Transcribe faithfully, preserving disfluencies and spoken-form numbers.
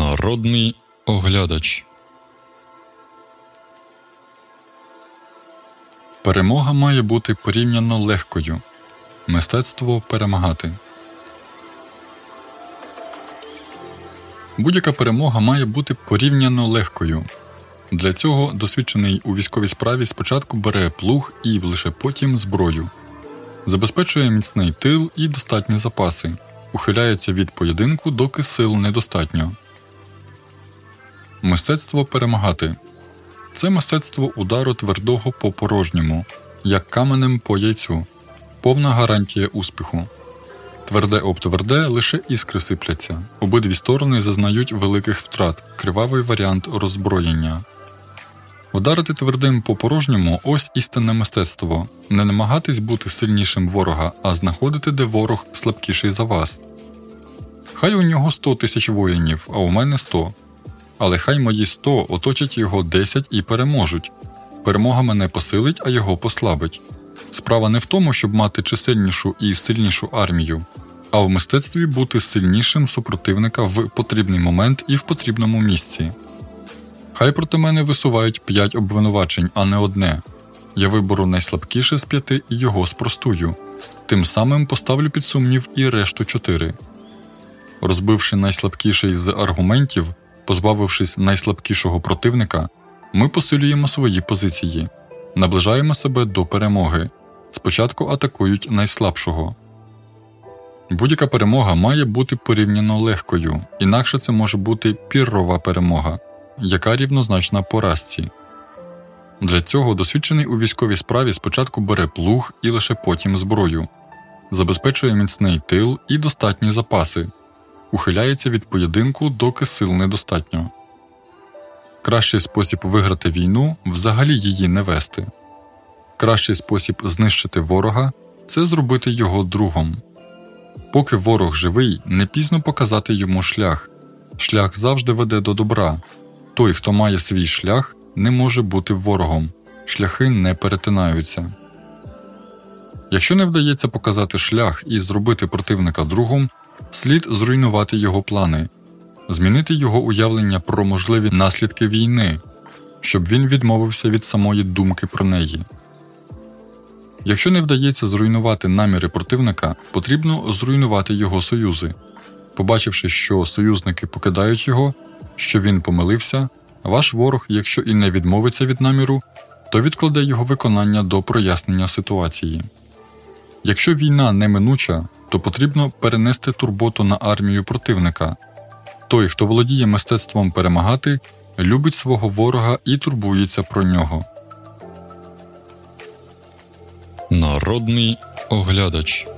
Народний оглядач. Перемога має бути порівняно легкою. Мистецтво перемагати. Будь-яка перемога має бути порівняно легкою. Для цього досвідчений у військовій справі спочатку бере плуг і лише потім зброю. Забезпечує міцний тил і достатні запаси. Ухиляється від поєдинку, доки сил недостатньо. Мистецтво перемагати. Це мистецтво удару твердого по порожньому, як каменем по яйцю. Повна гарантія успіху. Тверде об тверде, лише іскри сипляться. Обидві сторони зазнають великих втрат. Кривавий варіант роззброєння. Ударити твердим по порожньому – ось істинне мистецтво. Не намагатись бути сильнішим ворога, а знаходити, де ворог слабкіший за вас. Хай у нього сто тисяч воїнів, а у мене сто. Але хай мої сто оточать його десять і переможуть. Перемога мене посилить, а його послабить. Справа не в тому, щоб мати чисельнішу і сильнішу армію, а в мистецтві бути сильнішим супротивника в потрібний момент і в потрібному місці. Хай проти мене висувають п'ять обвинувачень, а не одне. Я виберу найслабкіше з п'яти і його спростую. Тим самим поставлю під сумнів і решту чотири. Розбивши найслабкіший з аргументів, позбавившись найслабкішого противника, ми посилюємо свої позиції, наближаємо себе до перемоги. Спочатку атакують найслабшого. Будь-яка перемога має бути порівняно легкою, інакше це може бути піррова перемога, яка рівнозначна поразці. Для цього досвідчений у військовій справі спочатку бере плуг і лише потім зброю, забезпечує міцний тил і достатні запаси, ухиляється від поєдинку, доки сил недостатньо. Кращий спосіб виграти війну – взагалі її не вести. Кращий спосіб знищити ворога – це зробити його другом. Поки ворог живий, не пізно показати йому шлях. Шлях завжди веде до добра. Той, хто має свій шлях, не може бути ворогом. Шляхи не перетинаються. Якщо не вдається показати шлях і зробити противника другом, слід зруйнувати його плани, змінити його уявлення про можливі наслідки війни, щоб він відмовився від самої думки про неї. Якщо не вдається зруйнувати наміри противника, потрібно зруйнувати його союзи. Побачивши, що союзники покидають його, що він помилився, ваш ворог, якщо і не відмовиться від наміру, то відкладе його виконання до прояснення ситуації. Якщо війна неминуча, то потрібно перенести турботу на армію противника. Той, хто володіє мистецтвом перемагати, любить свого ворога і турбується про нього. Народний оглядач.